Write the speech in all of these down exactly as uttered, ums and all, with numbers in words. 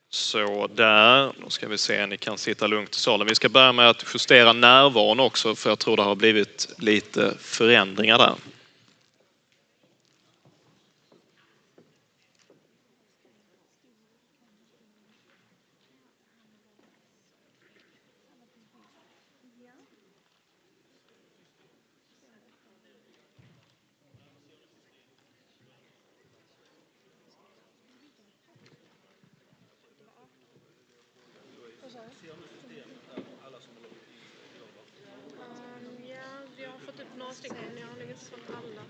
Så där, då ska vi se, ni kan sitta lugnt i salen. Vi ska börja med att justera närvaron också, för jag tror det har blivit lite förändringar där. Ja, vi har fått upp några stycken. Jag har nog inte fått alla.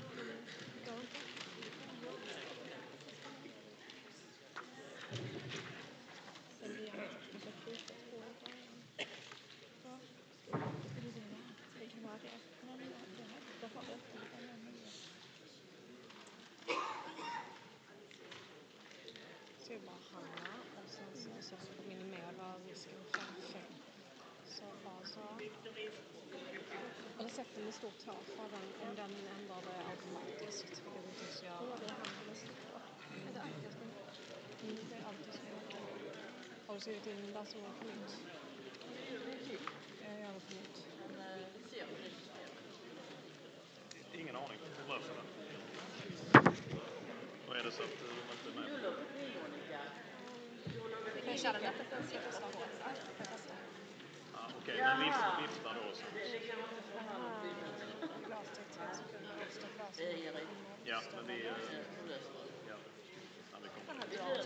Så jag bara Hanna och sen så, så minimera risken för fel. Så bara så. Eller sätter med stort H för den, om den ändrar det automatiskt. Vilket inte så gör. Ja, det är han med stort H. Är det alltid som mm, det är alltid som har du skrivit in där som på nytt? Jag gör det på nytt. Ingen aning. Hur löser det? Vad är det så att du inte är med? Jag kör den efter den ska testa på. Ja, okej. Men vifta, vifta då. Så. Ja, men vi... Ja. Ja, vi kommer.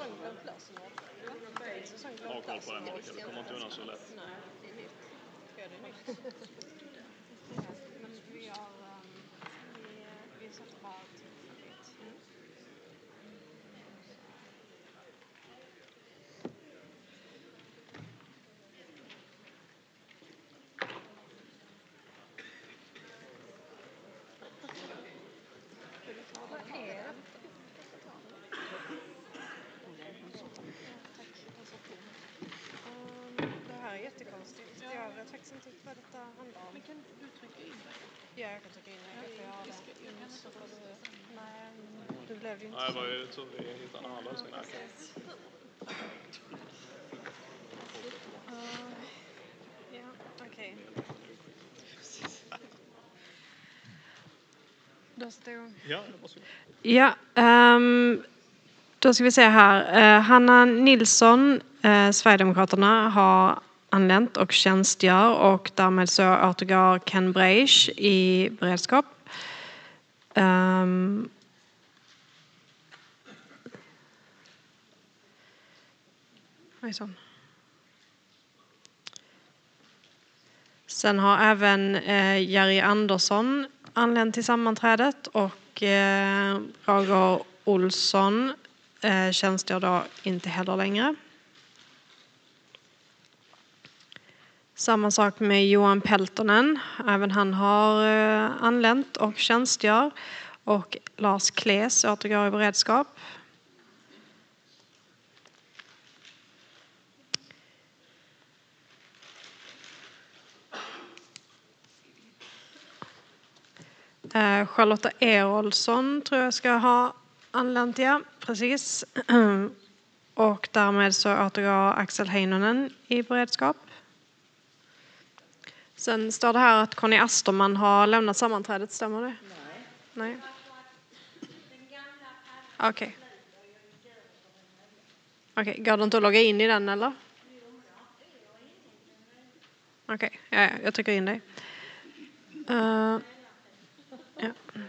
Bra koll på den, Monica. Vi kommer inte undan så lätt. Nej, det är nytt. Ja, det är nytt. Men vi har... Vi, vi sätter bara tillfälligt. Mm. Det här är jättekonstigt. Jag vet faktiskt inte vad detta handlar om. Men kan du trycka in det? Ja, jag kan trycka in det. Jag får göra det. Jag kan inte få det. Nej, det blev ju inte Nej, så. vad är det så vi hittar en annan lösning här? Ja, okej. Då står... Ja, det måste vi. Ja, um, då ska vi se här. Uh, Hanna Nilsson, uh, Sverigedemokraterna, har anlänt och tjänstgör och därmed så återgår Ken Breisch i beredskap. Um, Sen har även uh, Jerry Andersson anlänt till sammanträdet och uh, Roger Olsson uh, tjänstgör då inte heller längre. Samma sak med Johan Peltonen. Även han har uh, anlänt och tjänstgör. Och Lars Kles återgår i beredskap. Uh, Charlotta Erolsson tror jag ska ha anlänt, ja, precis. Och därmed så återgår Axel Heinonen i beredskap. Sen står det här att Conny Asterman har lämnat sammanträdet, stämmer det? Nej. Nej. Okej. Okay. Okej, okay. Går det inte att logga in i den eller? Okej, okay. Ja, jag trycker in dig. Uh, ja.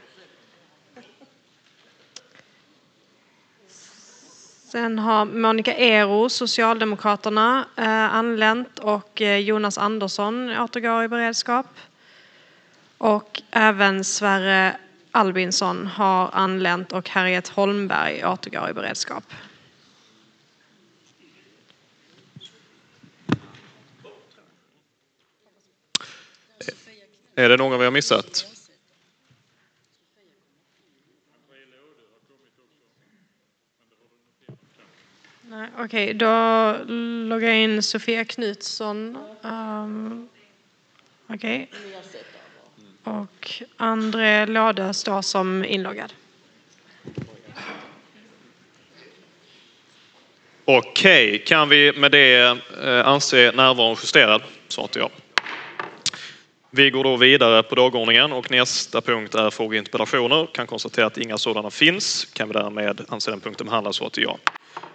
Sen har Monica Ero, Socialdemokraterna, eh, anlänt och eh, Jonas Andersson återgår i beredskap. Och även Sverre Albinsson har anlänt och Harriet Holmberg återgår i beredskap. Är det någon vi har missat? Nej, okej, okay, då loggar jag in Sofia Knutsson. Um, okej. Okay. Och André Låde står som inloggad. Okej, kan vi med det eh, anse närvaron justerad? Sa inte jag. Vi går då vidare på dagordningen och nästa punkt är frågor och interpellationer. Kan konstatera att inga sådana finns. Kan vi därmed anse den punkten behandlas så att ja.